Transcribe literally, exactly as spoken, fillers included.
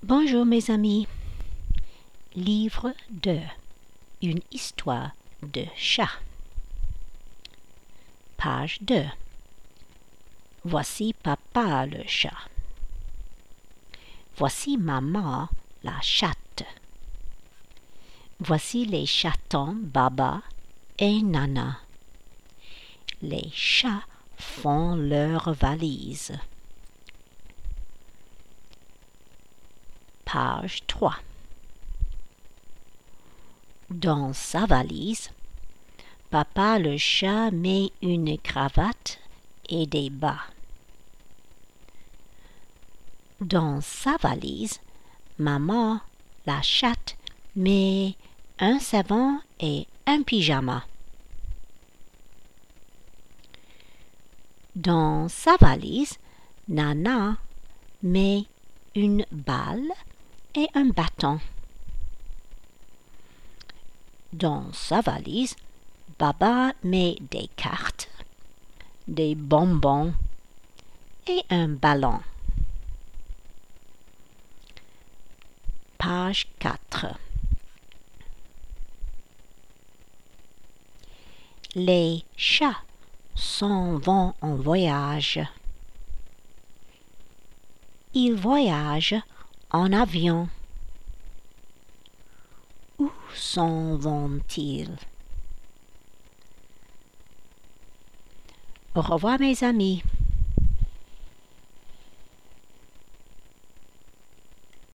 Bonjour mes amis. Livre deux. Une histoire de chat. Page deux. Voici papa le chat. Voici maman la chatte. Voici les chatons Baba et Nana. Les chats font leurs valises. Page trois. Dans sa valise, papa le chat met une cravate et des bas. Dans sa valise, maman la chatte met un savon et un pyjama. Dans sa valise, Nana met une balle et un bâton. Dans sa valise, Baba met des cartes, des bonbons et un ballon. Page quatre. Les chats s'en vont en voyage. Ils voyagent en avion. Où s'en vont-ils? Au revoir mes amis.